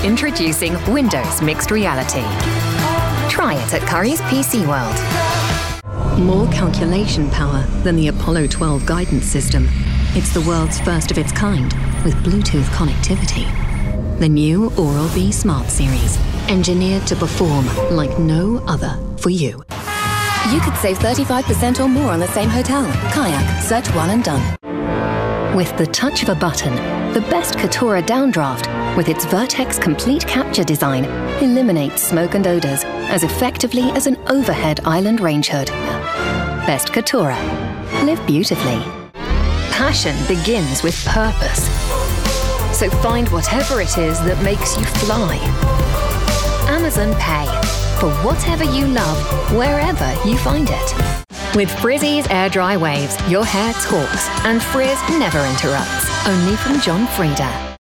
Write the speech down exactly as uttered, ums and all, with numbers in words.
Introducing Windows Mixed Reality. Try it at Currys P C World. More calculation power than the Apollo twelve guidance system. It's the world's first of its kind with Bluetooth connectivity. The new Oral-B Smart Series, engineered to perform like no other for you. You could save thirty-five percent or more on the same hotel. Kayak. Search one and done. With the touch of a button, the best Katura downdraft, with its Vertex Complete Capture design, eliminates smoke and odors as effectively as an overhead island range hood. Best Katura. Live beautifully. Passion begins with purpose. So find whatever it is that makes you fly. Amazon Pay. For whatever you love, wherever you find it. With Frizzy's Air Dry Waves, your hair talks and frizz never interrupts. Only from John Frieda.